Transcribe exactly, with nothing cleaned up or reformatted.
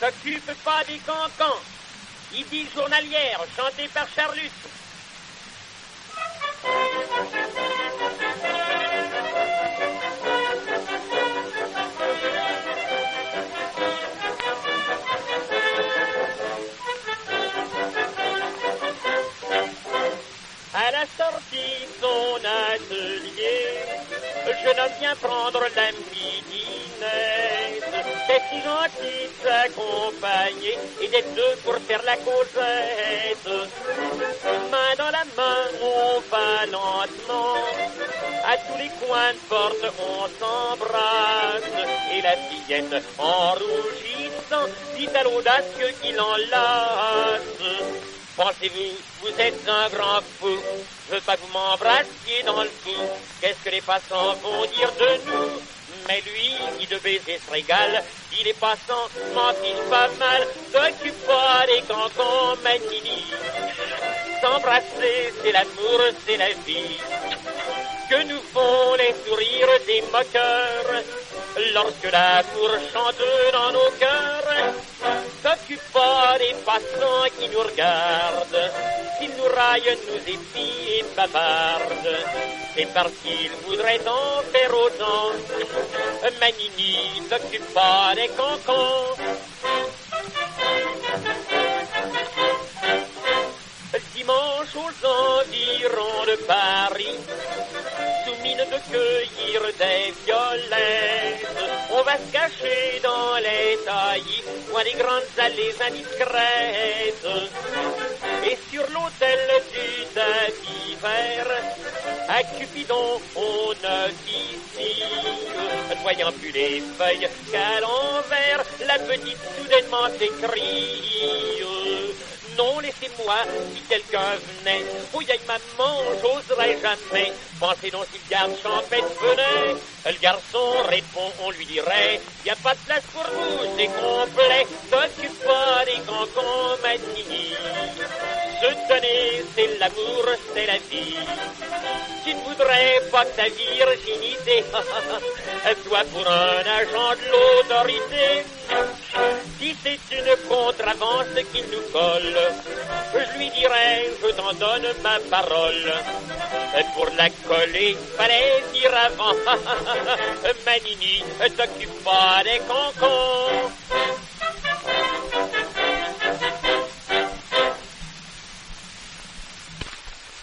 s'occupe pas des cancans. Idylle journalière, chantée par Charlus. À la sortie de son atelier, le jeune homme vient prendre la midinette. C'est si gentil de s'accompagner et d'être deux pour faire la causette. Main dans la main, on va lentement. À tous les coins de porte, on s'embrasse. Et la fillette, en rougissant, dit à l'audacieux qu'il enlace. Pensez-vous, vous êtes un grand fou, je veux pas que vous m'embrassiez dans le cou. Qu'est-ce que les passants vont dire de nous? Mais lui, qui de baiser se régale, dit les passants m'en fichent pas mal. T'occupe pas des cancans, Manini. S'embrasser, c'est l'amour, c'est la vie. Que nous font les sourires des moqueurs lorsque l'amour chante dans nos cœurs. T'occupe pas des passants qui nous regardent, s'ils nous raillent, nous épient et bavardent. C'est parce qu'ils voudraient en faire autant. Manini, t'occupe pas des cancans. Dimanche aux environs de Paris, sous mine de cueillir des violettes, on va se cacher dans les taillis, loin des grandes allées indiscrètes. Et sur l'autel du tapis vert, à Cupidon on officie, ne voyant plus les feuilles qu'à l'envers, la petite soudainement s'écrie. Non, laissez-moi, si quelqu'un venait. Oh, y'a maman, j'oserais jamais. Pensez donc si le garde champêtre venait. Le garçon répond, on lui dirait, y a pas de place pour vous, c'est complet. T'occupe pas des cancans, Manini. Se donner, c'est l'amour, c'est la vie. Tu ne voudrais pas que ta virginité soit pour un agent de l'autorité. Si c'est une contravance qui nous colle, je lui dirais, je t'en donne ma parole. Pour la coller, fallait dire avant. Manini, t'occupe pas des cancans.